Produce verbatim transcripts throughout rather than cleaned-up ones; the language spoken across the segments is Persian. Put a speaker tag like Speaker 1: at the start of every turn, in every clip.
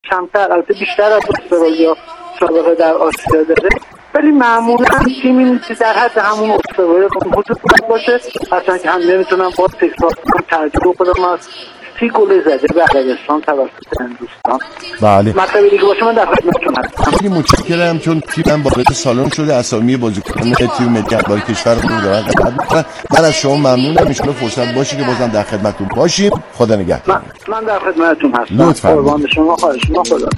Speaker 1: کمتر، البته بیشتر از استرالیا سابقه در آسیا داره، ولی معمولا تیمی در حد همون استرالیا حدود باشه. اصلا که هم نمیتونم با تکرار کنم ترجمه کنم از سی گل زده به عربستان توسط هندوستان.
Speaker 2: بله.
Speaker 1: مطلبی دیگه باشه من در خدمتتون هستم.
Speaker 2: خیلی متشکرم، چون تیمم وارد سالن شده، اسامی بازیکنان تیم ملی هندبال کشورمون دارن. من از شما ممنونم، ان شاءالله فرصت باشه که بازم در خدمتتون باشیم. خدا نگهدار.
Speaker 1: من, من در خدمتتون هستم.
Speaker 2: لطفاً.
Speaker 1: قربان شما، خواهش می‌کنم. خدا.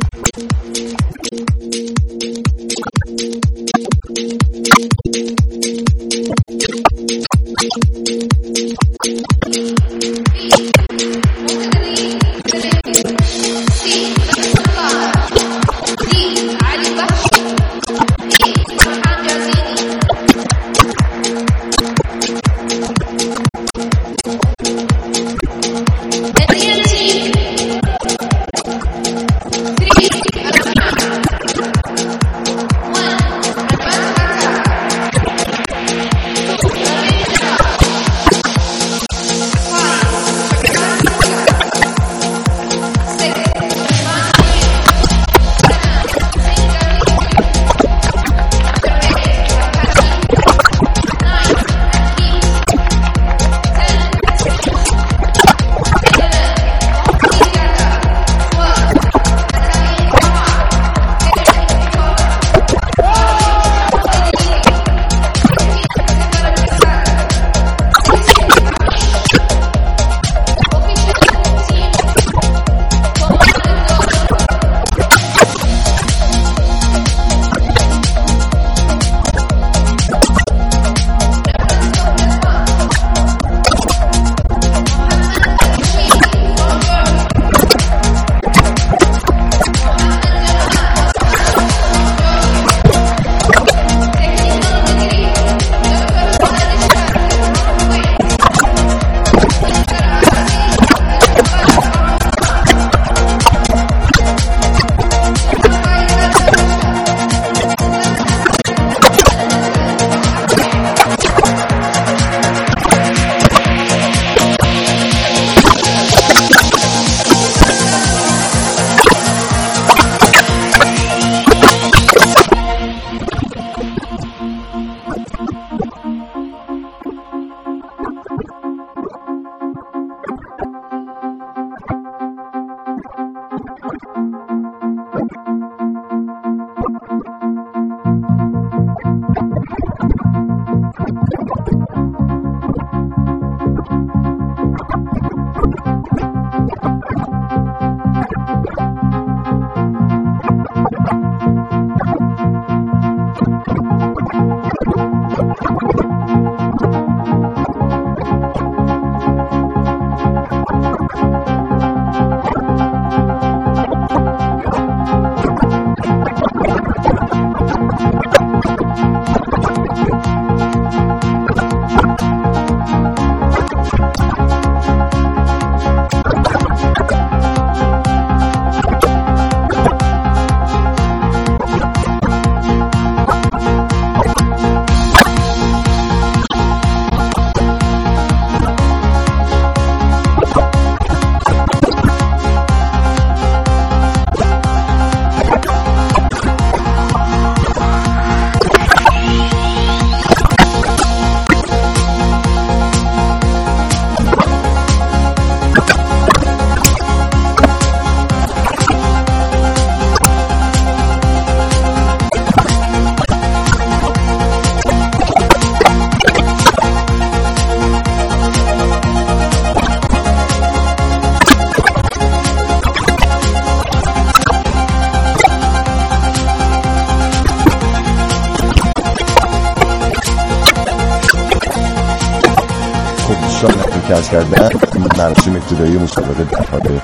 Speaker 2: که از کردن مراسم ابتدایی مسابقه در حال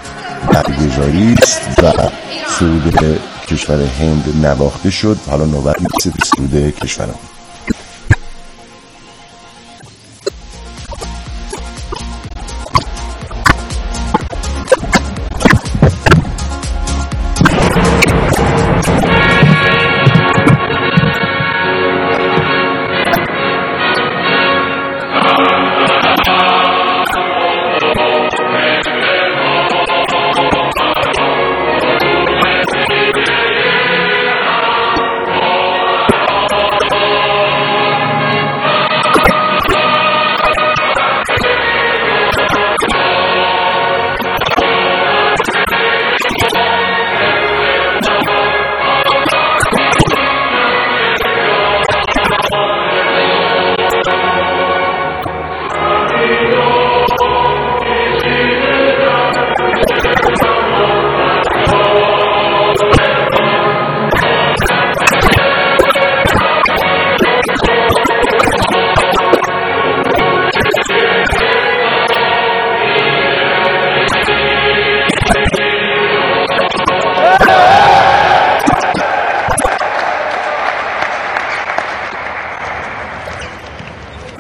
Speaker 2: برگزاری است و سرود کشور هند نواخته شد. حالا نوبت میرسه به سرود کشورم.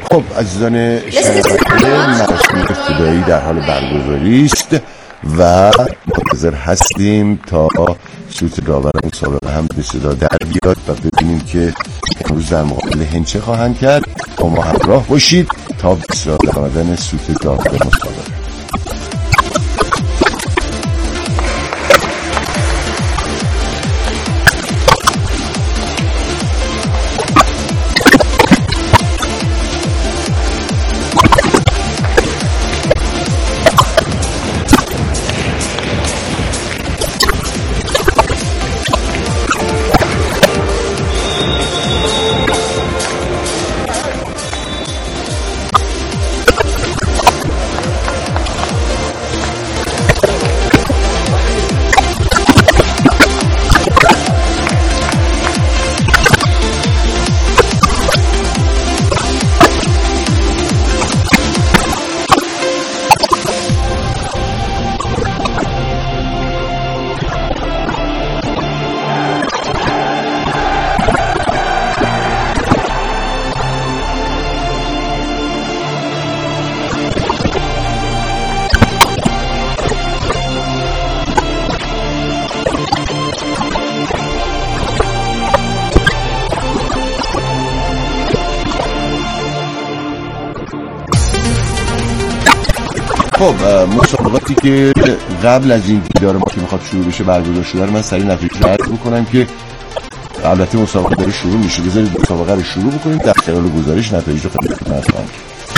Speaker 2: خب عزیزان شنونده، مراسم ابتدایی در حال برگزاری است و منتظر هستیم تا سوت داور مسابقه هم به صدا در بیاد و ببینیم که امروز در مقابل هند چه خواهند کرد. با ما همراه باشید تا به صدا آمدن سوت داور مسابقه. خب مسابقاتی که قبل از این دیدار ما که میخواد شروع بشه برگزار شده رو من سریع نتیجه رو عرض بکنم که البته مسابقه داره شروع میشه. بذارید مسابقه رو شروع بکنیم، در خلال گزارش نتایج رو خدمتتون عرض کنم.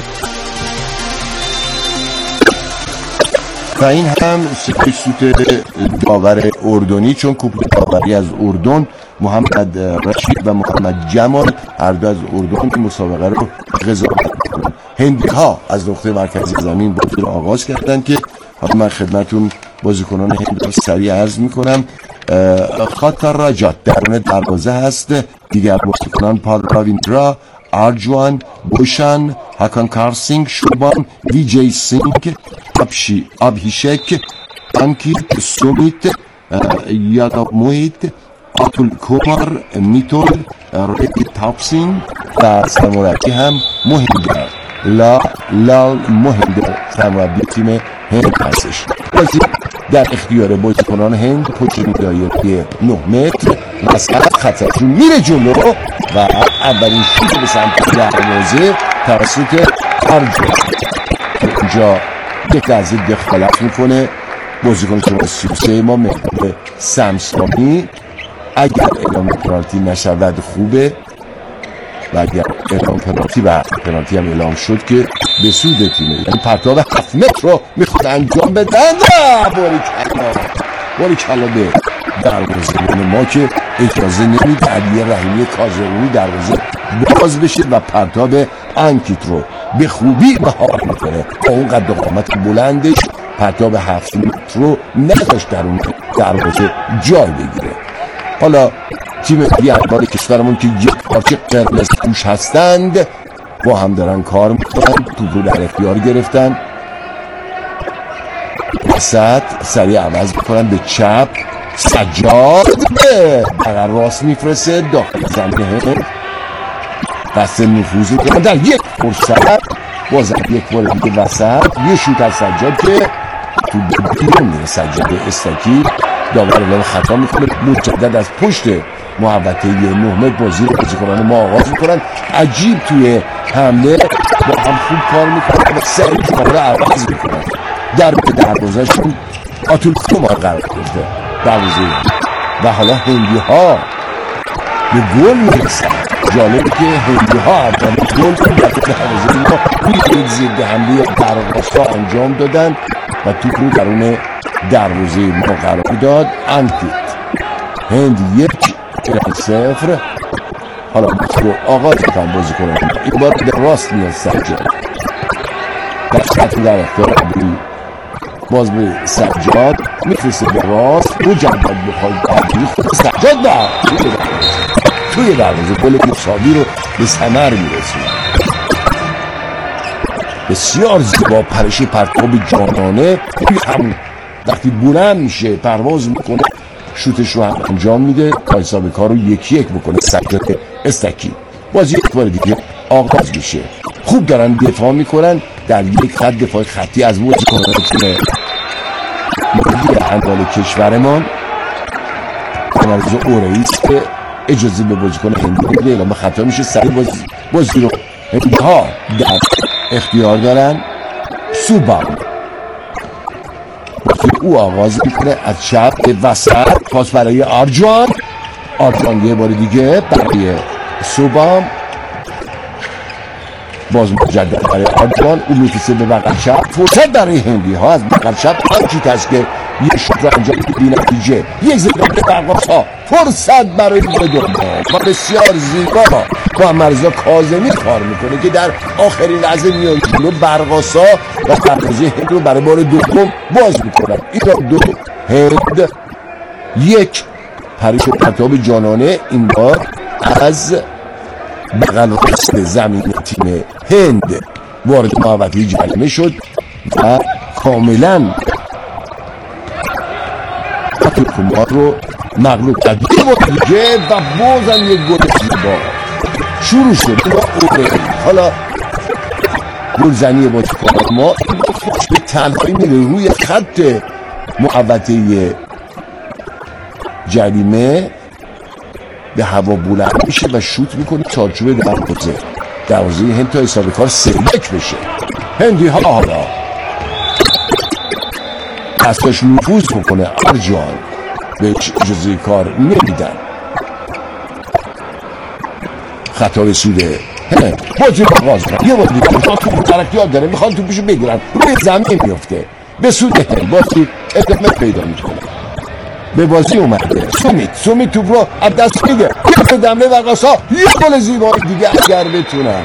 Speaker 2: و این هم سپاه سوت داور اردنی، چون کوپه داوری از اردن محمد رشید و محمد جمال هر دو از اردن مسابقه رو قضاوت میکنن. هندی ها از نقطه مرکزی زمین بازی رو آغاز کردن که حالا من خدمتون بازیکنان هند رو سریع عرض میکنم. خاطر راجات درون دروازه هست، دیگر بازیکنان پال راویندرا، آرجوان، بوشان، هاکان کارسینگ، شوبان، وی جی سینگ، ابشی ابهیشک، انکیت، سومیت، یاداب مویت، آتول کومار، میتول، ریکی تاپسین و سرمربی هم مهندر لا لال مهندر سرمربی تیم هند هستش. بازی در اختیار بازیکنان هند، پشت دایره نه متر وسط خطشون میره جلو و اولین شوت به سمت دروازه توسط آرجوان. اینجا یک لحظه دخالت میکنه بازیکن شما سی و سه ما مهدی سمسامی. اگر اعلام پنالتی نشود خوبه و اگر اعلام پنالتی و پنالتی هم اعلام شد که به سود تیمه، یعنی پرتاب هفت متر رو میخواد انجام بدن. باری کلا باری کلا به دروازه ما که اجازه نمیده علی رحیمی کاظمی دروازه باز بشه و پرتاب انکیت رو به خوبی مهار میکنه. با اون قد قامت بلندش پرتاب هفت متر رو نداشت در اون دروازه جای بگیره. حالا تیم دیگران کشورمون که یک پارچه قرمز پوش هستند با هم دارن کار میکنن، توپ رو در اختیار گرفتن، وسط سریع عوض میکنن به چپ، سجاد به اگر راست میفرسه داخل زمینه قصد نفوذ کنن در یک فرصت. بازم یک بار دیگه وسط یه شوت از سجاد که تو بیرون میره. سجاد استکی داور اعلام خطا میکنه، مجدد از پشت محوطه نه متر بازی رو بازیکنان ما آغاز میکنن. عجیب توی حمله با هم خوب کار میکنن و سریع کار رو عوض میکنن. در دروازه‌شون آتول کومار قرار گرفته دروازه و حالا هندی ها به گل میرسن. جالبه که هندی ها اول گل تو دروازه ما توی ضد حمله درخواست انجام دادن و توپ رو درون دروازه ما قرار داد. انکیت هند یک ایران صفر. حالا رو آغاز میکنم بازی کنم. این بار به راست میاد سجاد در سطح در اختیار عبوی باز به سجاد میفرسته به راست مجدد بخواد عبوی خود سجاد بر توی دروازه گل مساوی رو به ثمر میرسونه. بسیار زیبا پرش پرتاب جانانه همون وقتی بلند میشه پرواز میکنه شوتش رو هم انجام میده تا حساب کار رو یکی یک بکنه سجاد استکی. باز یک بار دیگه آغاز میشه. خوب دارن دفاع میکنن در یک خط دفاع خطی از بازیکنان تیم ملی هندبال کشورمان مرز اورئیس که اجازه به بازیکن هندی میده، اعلام خطا میشه. سریع بازی بازی رو هندی ها در اختیار دارن. سوبام او آغاز میکنه از چپ به وسط، پاس برای آرجان. آرجان یه بار دیگه برای سوبام، باز مجدد برای آرجان. او میفرسته به بغل چپ، فرصت برای هندی ها از بغل چپ. همچی هست که یه شوت رو انجام بی نتیجه، یک زدن به برقاس ها، فرصت برای گل دوم و بسیار زیبا با مرزا کاظمی کار میکنه که در آخرین لحظه میان جلو برقاس ها و دروازه هند رو برای بار دوم باز میکنن. ایران دو هند یک. پریش پرتاب جانانه این بار از بغل راست زمین تیم هند وارد محوطه جریمه شد و کاملا کمار رو مغلوب کرد. یه بار دیگه و بازم یک گل زیبا شروع شد. حالا گلزنی بازیکن ما به تنهایی میره روی خط محوطه جریمه، به هوا بلند میشه و شوت میکنه چارچوب دروازه. دروازه هند تا حساب کار سه یک بشه. هندی ها حالا دستاش نفوذ بکنه، آرجان بهش اجازه کار نمیدن. خطا به سوده هند. بازی رو آغاز کنن. یه بازی دیگه میخوان توپ ترکیار داره، میخوان توپشو بگیرن، روی زمین میفته به سوده هند. بازی ادامه پیدا میکنه. به بازی اومده سومیت سومیت توپ رو از دست میده، یه دمله برقاسا، یه گل زیبایی دیگه اگر بتونن.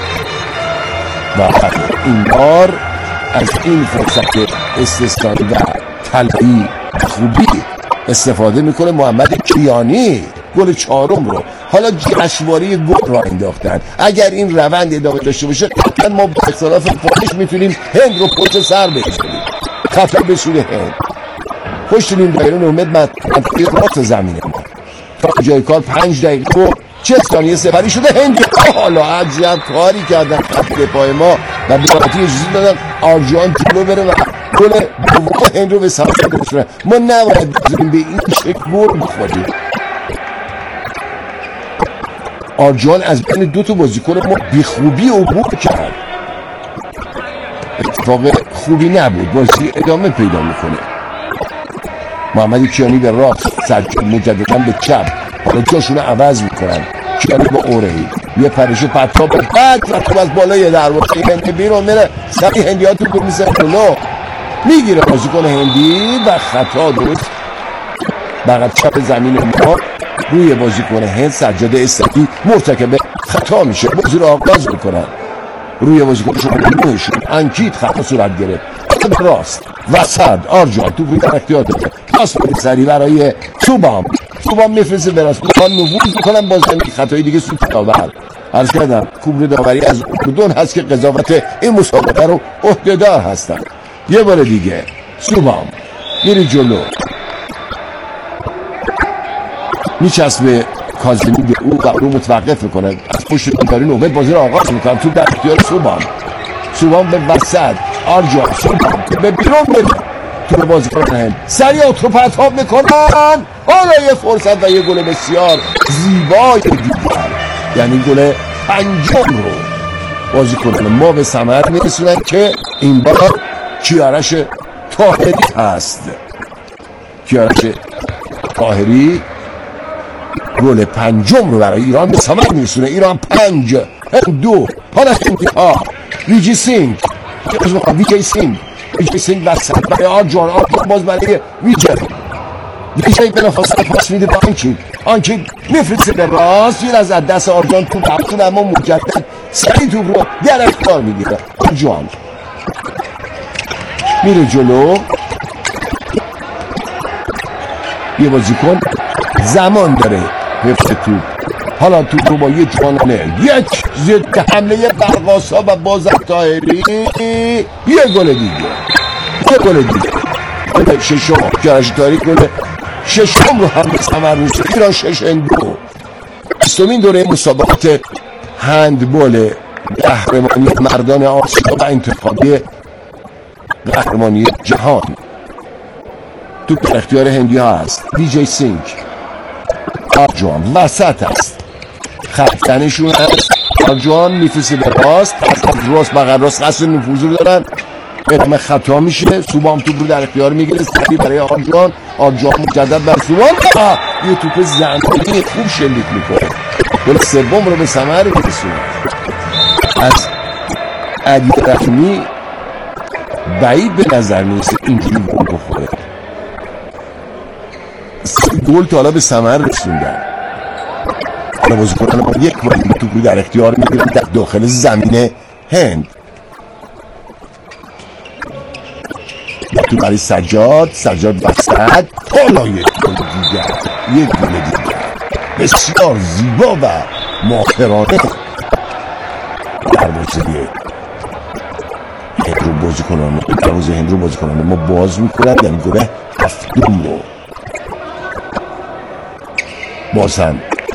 Speaker 2: و این بار از این فرصت استثنایی و طلایی خوبی استفاده میکنه محمد کیانی، گل چهارم رو. حالا جشنواره گل را انداختن. اگر این روند ادامه داشته باشه قطعا ما با اختلاف پوزش میتونیم هند رو پشت سر بگذاریم. خطا به سوی هند. پشت نیم دایره نومد منطقه راست زمینه ما تا جای کار پنج دقیقه و چه ثانیه سپری شده هندی. حالا عجب کاری کردن خط دفاع ما و به راحتی اجازه دادن آرجان جلو بره و گل دوم هند رو به سمت برسونه. ما نباید بذاریم به این شکل گل بخوریم. آرجان از بین دو تا بازیکن ما بی خوبی عبور کرد. اتفاق خوبی نبود. بازی ادامه پیدا میکنه. محمد کیانی به راست، سجاد مجددا به چپ. حالا جاشون رو عوض میکنن. کیانی با اورهی یه پرشو پتاب بعد رفتم از بالای دروازه هندی بیرون میره. سری هندی ها تو میسه جلو میگیره بازیکن هندی و خطا درست بغل چپ زمین ما روی بازیکن هند سجاد استقی مرتکب خطا میشه. بازی رو آغاز میکنن روی بازیکن شما انکیت خطا صورت گرفت. راست وسط آرجان تو بوی اختیار داره، پاس بده سری برای سوبام. سوبام میفرسته به راست، میخوان نفوذ میکنن. باز نمی خطای دیگه سوت داور. عرض کردم کوبر داوری از اردن هست که قضاوت این مسابقه رو عهده‌دار هستن. یه بار دیگه سوبام میری جلو، میچسبه کاظمی به او و او متوقف میکنه. از پشت کاری نوبت بازی رو آغاز میکنن. تو در اختیار سوبام. سوبام به وسط آرجان سوبام به بیرون بده تو به بازی کنن. سریع تو پرتاب میکنن. حالا یه فرصت و یه گل بسیار زیبای دیگر، یعنی گل پنجم رو بازی کنن ما به ثمر میرسونن که این بار کیارش طاهری هست. کیارش طاهری گل پنجم رو برای ایران به ثمر میرسونه. ایران پنج دو. حالا انتها ویجی سینگ ویجی سینگ ویجی سینگ وسط برای آرجان. آرجان باز برای ویجی ویجی به نفاصله پاس میده به آنکید. آنکید میفرسته به راست. یه از دست آرجان تو برسون اما مجدد سری تو رو در اختیار میگیره. آرجان میره جلو. یه بازیکن زمان داره حفظ توپ. حالا توپ رو با یه جانانه یک ضد حمله برقاسا و بازم طاهری یه گل دیگه یه گل دیگه گل ششم کیارش طاهری گل ششم رو هم به ثمر میرسونه. ایران شش دو. بیستمین دوره مسابقات هندبال قهرمانی مردان آسیا و انتخابی قهرمانی جهان تو اختیار هندی ها هست. ویجی سینگ آرجوان وسط است، خطنشون هست. آرجوان میفرسه به راست، از راست بغل راست قصد نفوذ رو دارن، ادامه خطا میشه. سوبام توپ رو در اختیار میگیره، سری برای آرجوان. آرجوان مجدد بر سوبام، یه توپ زمینی خوب شلیک میکنه، گل سوم رو به ثمر میرسونه. از علی رحمی بعید به نظر میرسه اینجوری گل بخوره. گل تا حالا به ثمر رسوندن. حالا بازیکنان ما یک بار دیگه توپ رو در اختیار میگیرن در داخل زمین هند. تو برای سجاد، سجاد وسط، حالا یک گل دیگر، یک گل دیگر بسیار زیبا و ماهرانه دروازه هند رو بازی کنن، دروازه هند رو بازی کنن ما باز میکنن، یعنی گل هفتم رو باز هم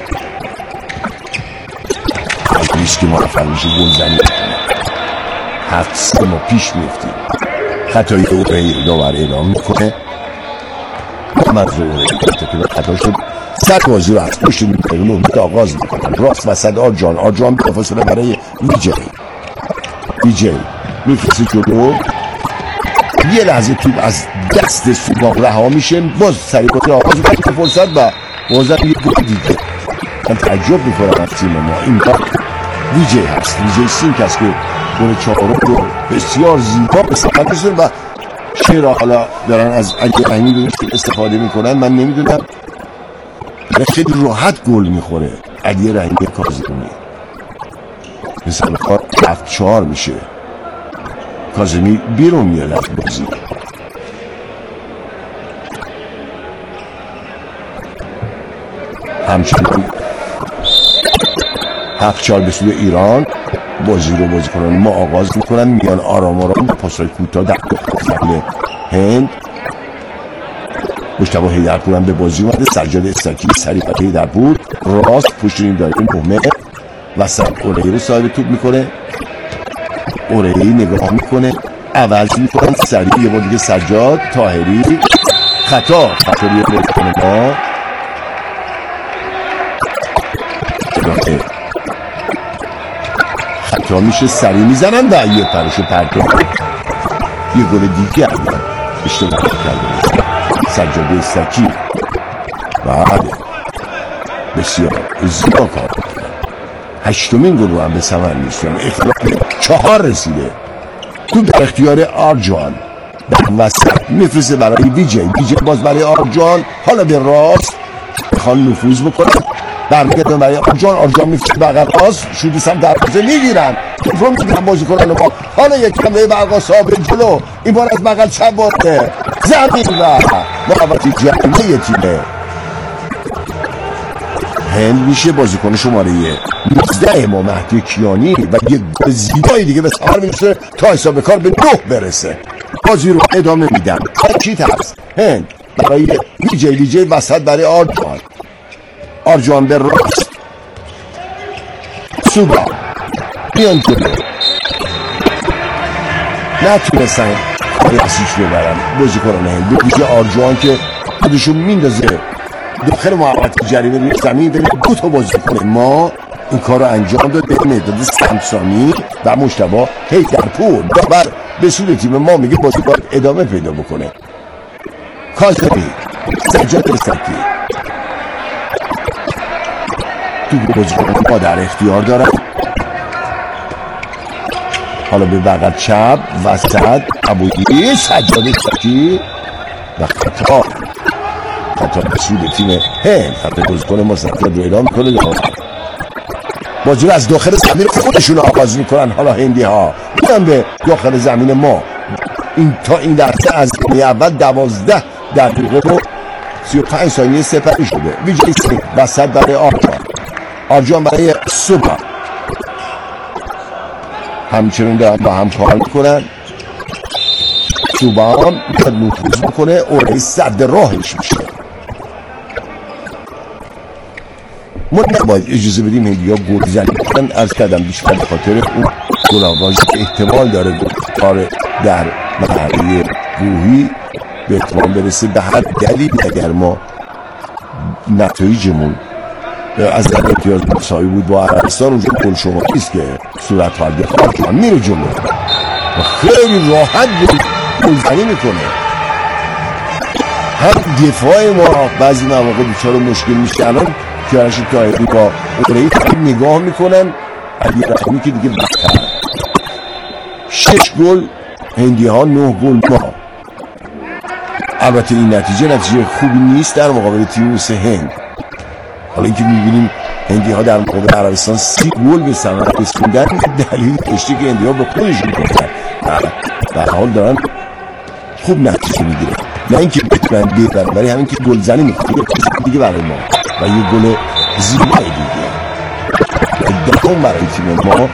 Speaker 2: ریسکی موفق میشه گل زنی کنه. هفت سه ما پیش میفتیم. خطایی او به داور اعلام میکنه. محمد زهره که خطا شد، سر بازی رو از پشت میکنه و آغاز میکنن. راست وسط آرجان، آرجان به فاصله برای ویجی ویجی میفرسه جلو. یه لحظه توپ از دست سوباق رها میشه، باز سری بازی آغاز میکنه فرصت و بازم یه گل دیگه. من تعجب میکنم از تیم ما. این بار ویجی هست، ویجی سینگ هست که گل چهارم رو بسیار زیبا به ثمر رسونده و چرا حالا دارن از علی رحمی استفاده میکنن من نمیدونم. خیلی راحت گل میخوره علی رحمی کاظمی. مثلا کار هفت چهار میشه، کاظمی بیرون میاد از بازی. همچنین هفت چهار به سوی ایران. بازی رو بازی کنن ما آغاز میکنن، میان آرام آرام پاسای کوتاه در داخل هند. مجتبی حیدرپور هم به بازی اومده. سجاد استکی سریع برای حیدرپور، راست پشت این دایره مهمه وسط. اورهی رو صاحب توپ میکنه، اورهی نگاه میکنه، عوض میکنن سریع یه بار دیگه سجاد طاهری. خطا خطا روی بازیکن ما خطا میشه، سریع میزنن و یه پرشو پرتو یه گل دیگه هم اشتباه کرده سجاد استکی. بله بسیار زیبا کار کرد. هشتمین گل رو هم به ثمر میرسونه. اختلاف چهار رسیده. تو در اختیار آرجوان در وسط میفرسته برای ویجی. ویجی باز برای آرجوان، حالا به راست میخوان نفوذ بکنن، برمیگردن برای آرجوان. آرجوان میفرسته بغل راست، شوتی سمت دروازه میگیرن، رو میگیرن بازی کنن ما. حالا یک کمه برقا ثابت جلو، این بار از بغل چپ وارده زمین و محوطی جمعه تیمه هند میشه بازیکن شماره نوزده ما مهدی کیانی و یه گل زیبایی دیگه به ثمر میرسه تا حساب کار به نه برسه. بازی رو ادامه میدن. کی ترس هند برای ویجی ویجی وسط برای آرجوان. آرجوان به راست، سوبا میان جلو، نتونستن رسیش ببرن بازیکنان هند. به ویژه آرجوان که خودشون میندازه داخل محوطه جریمه روی زمین. بین دو تا بازیکن ما این کار رو انجام داد، به مداد سمسامی و مجتبی حیدرپور. داور به سود تیم ما میگه بازی باید ادامه پیدا بکنه. کاظمی، سجاد استکی تو بازیکن ما در اختیار دارن. حالا به بغل چپ وسط ابویی، سجاد استکی و خطا خطا بسود تیم هند. خطا بازیکن ما سجاد رو اعلام میکنه. بازی رو از داخل زمین خودشون آغاز میکنن. حالا هندی ها میان به داخل زمین ما. این تا این لحظه از اول دوازده دقیقه و سی و پنج ثانیه سپری شده. ویجی سینگ وسط برای آرجوان، آرجوان برای سوبا. همچنین دارن با هم کار میکنن. سوبا هم میاد نفوذ میکنه، اورهی صد راهش میشه. ما نباید اجازه بدیم هندی‌ها گل زنی کنن. عرض کردم بیشتر به خاطر اون گل‌آوازی که احتمال داره کار در مرحله گروهی به اتمام برسه. به هر دلیل اگر ما نتایجمون از در امتیاز مساوی بود با عربستان، اونجا گل شماری است که صورت حال دفاع جان میره جلو و خیلی راحت گلزنی میکنه. هم دفاع ما بعضی مواقع بیچاره مشکل میشه. الان کیارش طاهری با اورهی نگاه میکنن، علی رحمی که دیگه بدتر. شش گل هندی ها، نه گل ما. البته این نتیجه نتیجه خوبی نیست در مقابل تیم مثل هند. حالا اینکه میبینیم هندی ها در مقابل عربستان سی گل به ثمر رسوندن، دلیل داشته که هندی ها به خودشون گفتن در حال دارن خوب نتیجه میگیرن، نه اینکه بتونن بهتر، ولی همین که گل زنی میکنه دیگه برای ما و یه گل زیبایی دیگه دهم برای تیم ما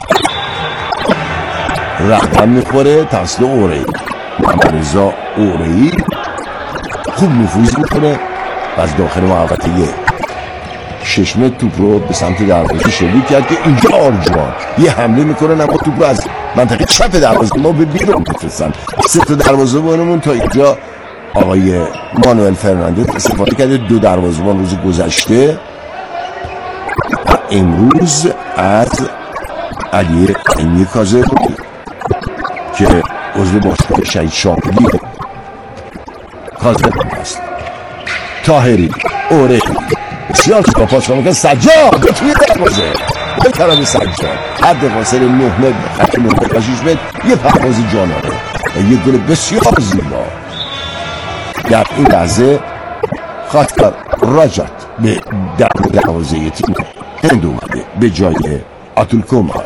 Speaker 2: رقم میخوره توسط اورهی. محمد رضا اورهی خوب نفوذ میکنه و از داخل محوطه شش متر توپ رو به سمت دروازه شلیک کرد که اینجا آرجوان یه حمله میکنن اما توپ رو از منطقه چپ دروازه ما به بیرون میفرستن. سه تا دروازه‌بانمون تا اینجا آقای مانوئل فرناندز استفاده کرده. دو دروازه‌بان روز گذشته و امروز از علی عینی کاظم که عضو باشگاه شهید شاملی کاظم است. طاهری، اورهی بسیار خوب پاس میکنه. سجاد به توی دروازه به طرف سجاد حد فاصله نه متر خط نه متر و شش متر یه پرواز جانانه و یه گل بسیار زیبا. در این لحظه خاطر راجات به دروازه تیم هند اومده به جای اتول کومار.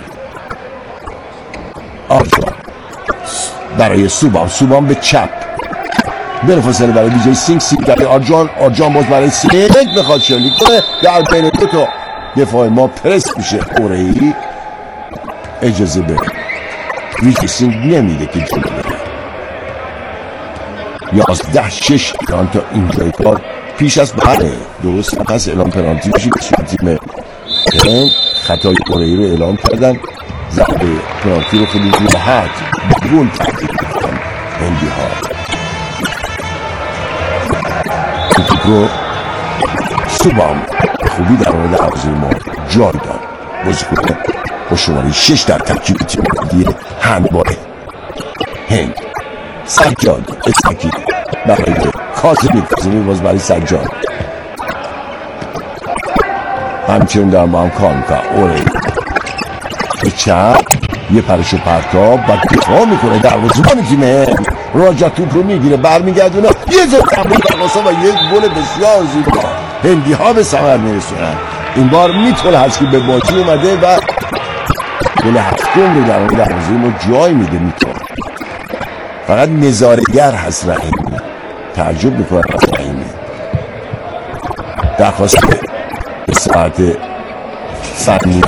Speaker 2: آرجان برای سوبام، سوبام به چپ بلافاصله برای ویجی سینگ، سینگ برای آرجان، آرجان باز برای سینگ بخواد شلیک کنه در بین دو تا دفاع ما پرس میشه. اورهی اجازه به ویجی سینگ نمیده که جلو بره. یازده شش تا اینجای کار پیش از بره درست پس اعلام پنالتی میشه که تیم هند خطای اورهی رو اعلام کردن. ضربه پنالتی رو خیلی راحت گل تبدیل کردن هندی ها. رو سوبام خوبی در مورد دروازه ما جای داد. بازیکن با شماره شش در ترکیب تیم ملی هندبال هند. سجاد اسمکی برای کاظمی، کاظمی باز برای سجاد همچنین در ما هم کار میکنه. اورهی به چپ یه پرش و پرتاب و دفاع میکنه. دروازه‌بان تیم هند راجع توپ رو میگیره برمیگردونه یه زد حمله تقاصا و یک گل بسیار زیبا. هندی ها به ثمر میرسونن. این بار میتونه هرچی به بازی اومده و گل هفتم رو در اون دروازه ما جای میده. میتونه فقط نظاره‌گر هست رحیمی. تعجب میکنه از رحیمی. درخواست به ساعت سرمی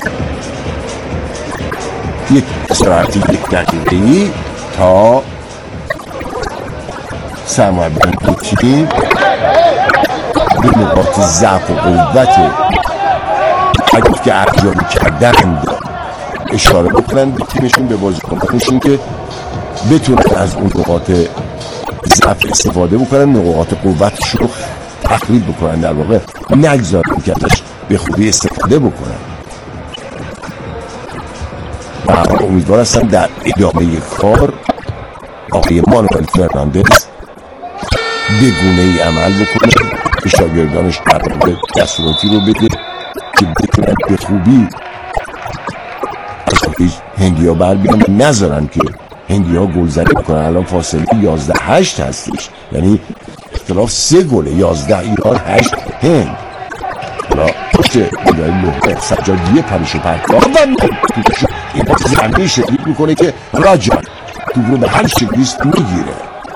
Speaker 2: یک ساعت یک دقیقه‌ای تا سرمایه تیم به نقاط ضعف و قوت اگر که ارزیابی کردند اشاره بکنن به تیمشون، به بازیکنانشون که بتونن از اون نقاط ضعف استفاده بکنن، نقاط قوتشون رو تخریب بکنن، در واقع نگذارن که ازش به خوبی استفاده بکنن. و امیدوار هستم در ادامه کار آقای مانوئل فرناندز به گونه ای عمل بکنه که شاگردانش در واقع دستوراتی رو بده که بتونن به خوبی از هندی ها بر بیان و نذارن که هندی ها گل زنی بکنن. الان فاصله یازده هشت هستش، یعنی اختلاف سه گله. یازده ایران، هشت هند. حالا پشت اداره نهمه سجادیه پرش و پرتاب این باز زمینی شکلیک میکنه که راجان توپ رو به هر شکلیست میگیره.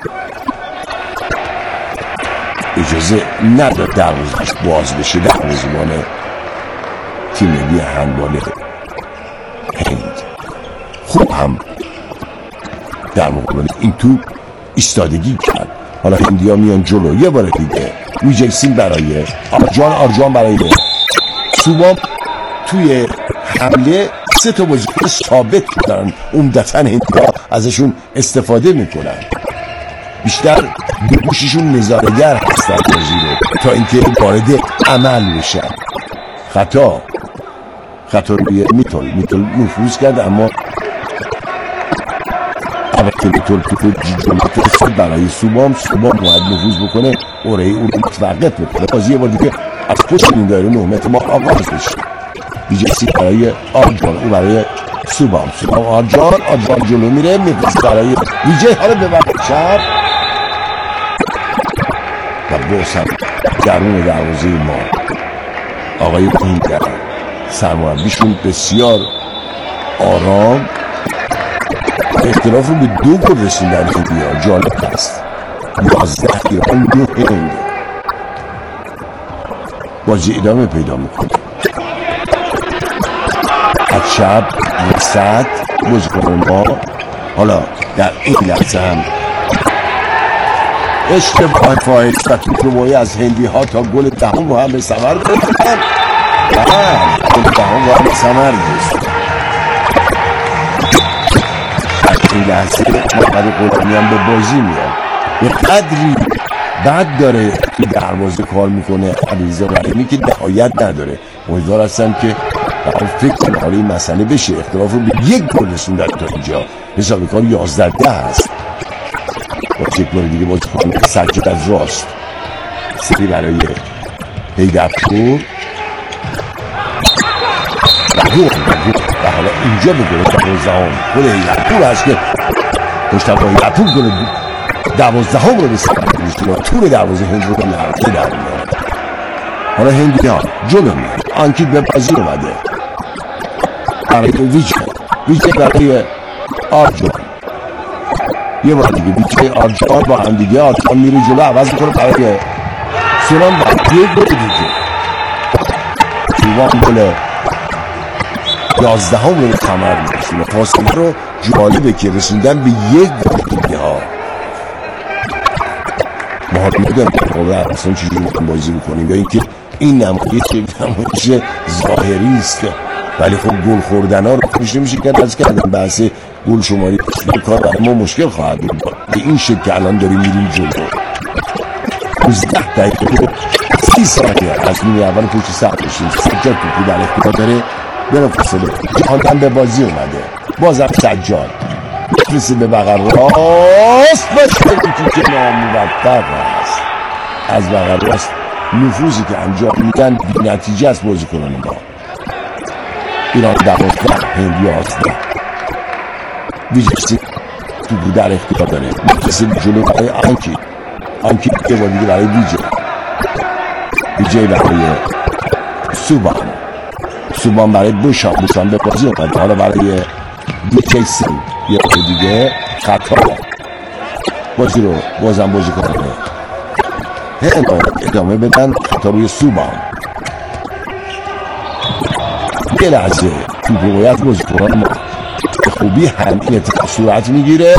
Speaker 2: اجازه نداد دروازه‌اش باز بشه. دروازه‌بان تیم ملی هندبال هند خوب هم در مقابل این توپ ایستادگی کرد. حالا هندی ها میان جلو. یه بار دیگه ویجی سینگ برای آرجان، آرجان برای سوبام توی حمله سه تا بازیکن ثابت دارن، عمدتاً هندی‌ها ازشون استفاده میکنن، بیشتر گوششون نظاره‌گر هستن بازی رو تا اینکه وارد عمل بشن. خطا خطا روی میتول میتول نفوذ کرد، اما البته میتول تو جلوی رسید برای سوبام. سوبام باید نفوذ بکنه، اوره اون متوقف بکنه. بازی یه بار دیگه از پشت این دایره نه متر ما آغاز بشه. بیجسی برای آرجان، او برای سوبام. سوبام آرجان، آرجان جلو میره، میپس برای ویجی. حالا ببرد شب و بوسم درون دروازه ما. آقای اینگر سرمربیشون بسیار آرام اختلاف رو به دو گل رسیدن هندی‌ها. جالب است. یازده ایران دو هند. بازی ادامه پیدا میکنه. از شب وسط بازیکن ما حالا در این لحظه هم اشتباه فایز و توپ رو باید از هندی ها تا گل دهم رو هم به ثمر برسونن. گل دهم رو هم به ثمر برسونن. در این لحظه محمد غلامی هم به بازی میاد. به قدری بد داره که دروازه کار میکنه علیرضا رحیمی که نهایت نداره. امیدوار هستم که فکر کنم حالا این مسئله بشه. اختلاف رو به یک گل رسوندن تا اینجا. حساب کار یازده ده هست. با یک بار دیگه بازی کنم سجاد از راست سری برای هیدرپور و حالا اینجا بگره دوازده هم گل هیدرپور هست که مشتبه هیدرپور گل دوازده هم رو بسید تور دروازه هند رو نرفته در میاد. حالا هندی ها جلو میاد. آنکید به بازی اومده برای ویجه ویجه برای آرجان. یه بار دیگه بیچه آرجان با هم دیگه آرجان میره جلو عوض میکنه برای سونان با یه گل دیگه. سوان گل یازده هم رو ثمر میرسونه. فاصله رو جالبه که رسوندن به یک گل دیگه ها. ما ها میدونم که اصلا چیزی میکنم بازی بکنیم یا اینکه این نمایش نمایش ظاهری است، ولی خب گل خوردن ها رو خوش نمیشه کرد. از کردن بحث گل شماری کار برای ما مشکل خواهد بود. به این شکل که الان داریم میریم جلو. پانزده دقیقه سی ثانیه از نیمه اول پشت سر بشیم. سجاد توپو در اختیار داره. بلا فاصله جهان به بازی اومده. بازم سجاد میفرسته به بغل راست باشه که ناموفق هست. از بغل راست نفوذی که انجام میدن بی نتیجه است بازیکنان ما. ایران دوازده هندی هستن. ویجسی توپو در اختیار داره. میفرسته جلو برای آنکی آنکی که با دیگه برای ویجی ویجی برای سوبام سوبام برای بوشان بوشان به بازی اومده. حالا برای بیچی سین یه بار دیگه خطا بازی رو بازم بازی کنه. ادامه بدن خطا روی سوبام. یه لحظه توپ رو باید بازی کنن ما به خوبی همین صورت میگیره.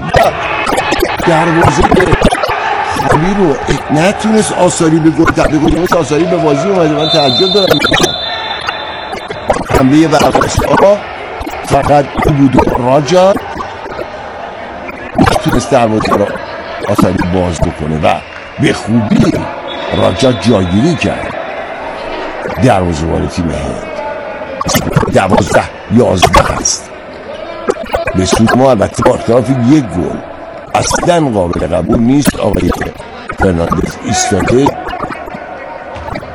Speaker 2: دروازه خبی رو نتونست آثاری به گل تبدیل آثاری به بازی اومده. من تعجب دارم میکنم. حمله ورزش ها فقط او بود. راجا نتونست دروازه رو آثاری باز بکنه و به خوبی راجا جایگیری کرد. دروازه وار تیم هند دوازده یازده است به سود ما. البته با اختلاف یک گل اصلا قابل قبول نیست. آقای فرناندز ایستاده